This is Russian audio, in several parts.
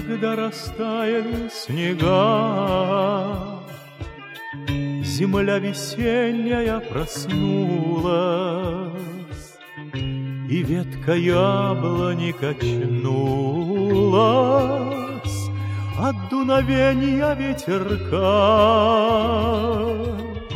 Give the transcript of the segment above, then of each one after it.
когда растаяли снега, земля весенняя проснулась, и ветка яблони качнулась от дуновения ветерка.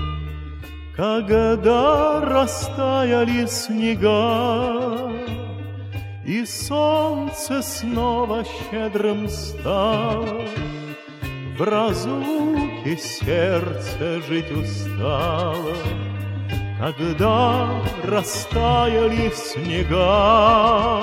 Когда растаяли снега, и солнце снова щедрым стало, в разлуке сердце жить устало. Когда растаяли снега,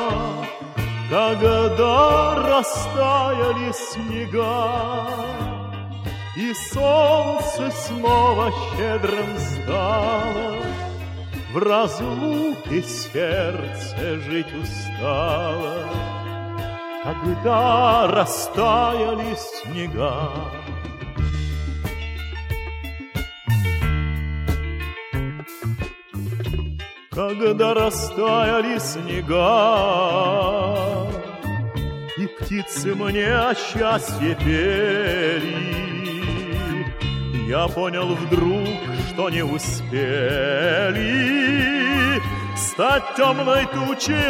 когда растаяли снега, и солнце снова щедрым стало, в разлуке сердце жить устало. Когда растаяли снега. Когда растаяли снега, и птицы мне о счастье пели, я понял вдруг, что не успели стать темной тучей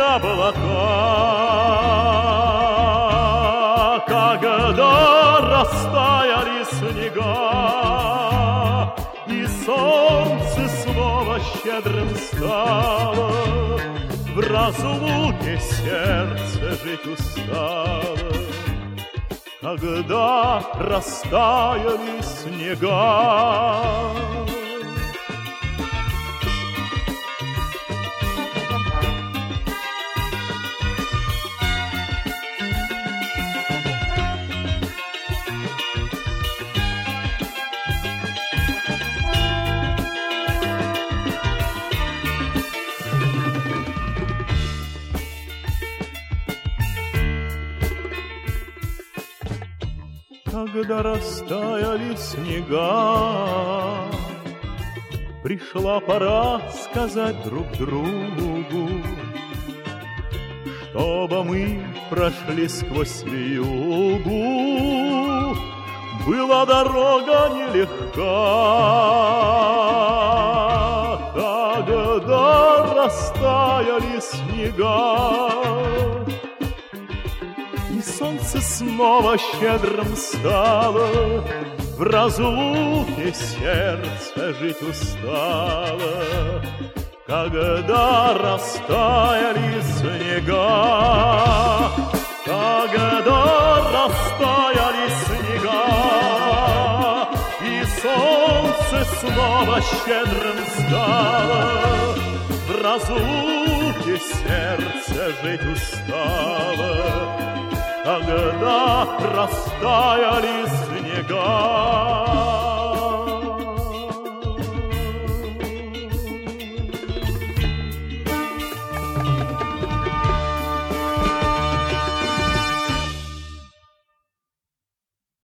облака. Когда растаяли снега, и солнце снова щедрым стало, в разлуке сердце жить устало. Когда растаяли снега. Когда растаяли снега, пришла пора сказать друг другу, чтобы мы прошли сквозь вьюгу. Была дорога нелегка, когда растаяли снега, и солнце снова щедрым стало, в разлуке сердце жить устало. Когда растаяли снега, когда растаяли снега, и солнце снова щедрым стало, в разлуке сердце жить устало. Когда растаяли снега.